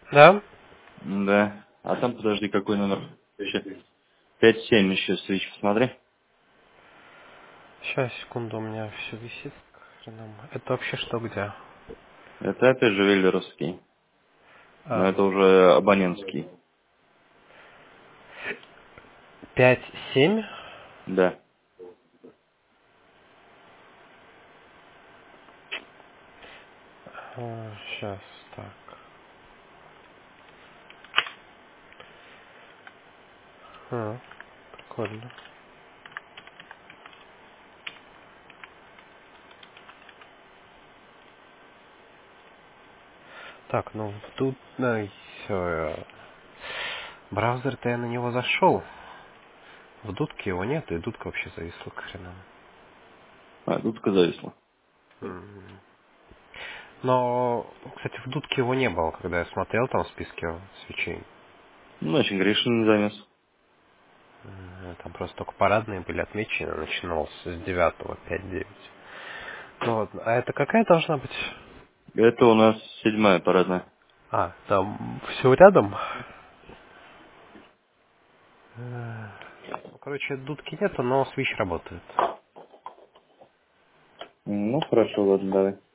Да? Да. А там, подожди, какой номер? Еще 5-7 еще свич, посмотри. Сейчас, секунду, у меня все висит. К хренам. Это вообще что, где? Это опять же веллеровский. Но А, это уже абонентский. 5, 7. Да. Сейчас, так. Прикольно. Так, ну тут, да, все. Браузер-то я на него зашел. В дудке его нет, и дудка вообще зависла к хренам. А, дудка зависла. М. Но, кстати, в дудке его не было, когда я смотрел там в списке свечей. Ну, значит, Гришин не занес. Там просто только парадные были отмечены, начиналось с 9 5-9. Ну вот, а это какая должна быть? Это у нас 7-я парадная. А, там все рядом? Ну, короче, дудки нету, но свич работает. Ну, хорошо, ладно, давай.